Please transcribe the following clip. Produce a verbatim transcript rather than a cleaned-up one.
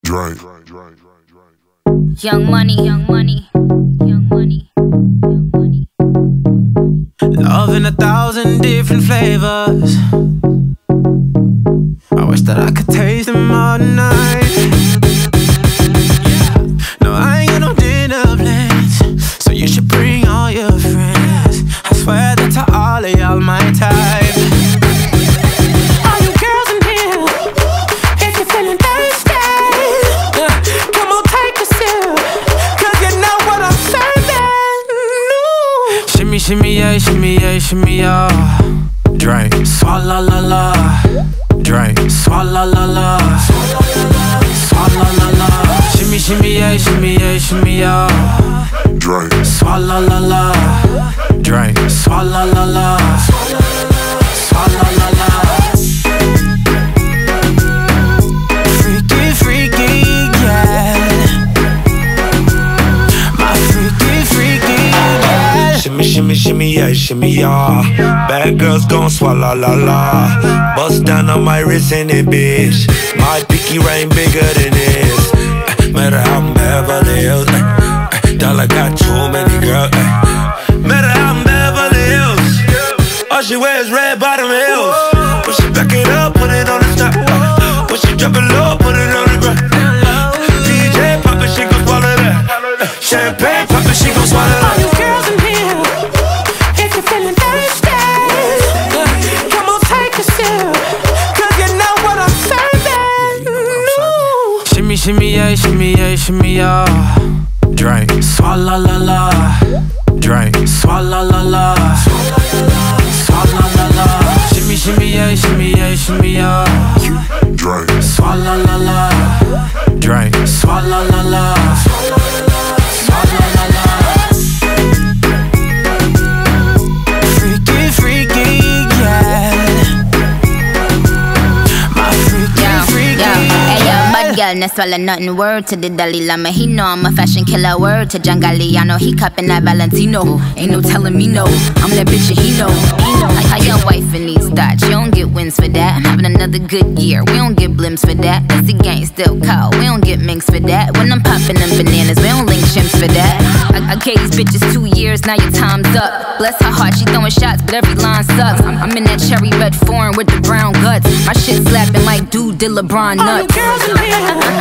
Drake. Young money, young money, young money, young money. Love in a thousand different flavors. I wish that I could taste them all night. No, I ain't got no dinner plans, so you should bring all your friends. I swear that to all of y'all my type. All you girls in here, if you're feeling thirsty, come on, take a sip, cause you know what I'm serving. No. Shimmy, shimmy, yeah, shimmy, yeah, shimmy, yeah. Drink, swalla la la. Drink, swalla la la. Swalla la la. Shimmy, shimmy, yeah, shimmy, yeah, shimmy, yeah. Drink, swalla la la. Drink, swalla la la. Swalla la la. Freaky, freaky, yeah. My freaky, freaky, yeah. Shimmy, shimmy, shimmy, yeah, shimmy, yeah. Bad girls gon' swallow la la. Bust down on my wrist in it, bitch. My pinky ring bigger than this. Uh, matter how I'm Beverly Hills. Uh, uh, dollar got too many girls. Uh, matter how I'm Beverly Hills. All she wears red bottom heels. When she back it up, put it on the top. Uh, when she drop it low, put it on the ground. Uh, D J pop it, she gon' swallow that. Uh, champagne pop it, she gon' swallow that. All you girls in here, if you're feeling thirsty, come on, take a sip, cause you know what I'm serving. No. Shimmy, shimmy, yeah, shimmy, yeah, shimmy, yeah. Drink, swalla la la. Drink, swalla la la. Swalla la la. Shimmy, shimmy, yeah, shimmy, yeah, shimmy, yeah. drink, Swalla la la. Drink, swalla la la. Swalla la la. Freaky, freaky, yeah. My freaky, Yo, freaky, yo, hey yo, yeah. bad girl, no swallow nothing. Word to the Dalai Lama, he know I'm a fashion killer. Word to John Galliano, he cupping that Valentino. Ain't no telling me no, I'm that bitch and he know. He know. How your wife in these thoughts, you don't get wins for that. I'm having another good year, we don't get blimps for that. That's the gang still call, we don't get minks for that. When I'm popping them bananas, we don't link chimps for that. I, I gave these bitches two years, now your time's up. Bless her heart, she throwing shots, but every line sucks. I'm, I'm in that cherry red foreign with the brown guts. My shit slapping like dude did LeBron nuts. All you girls in here,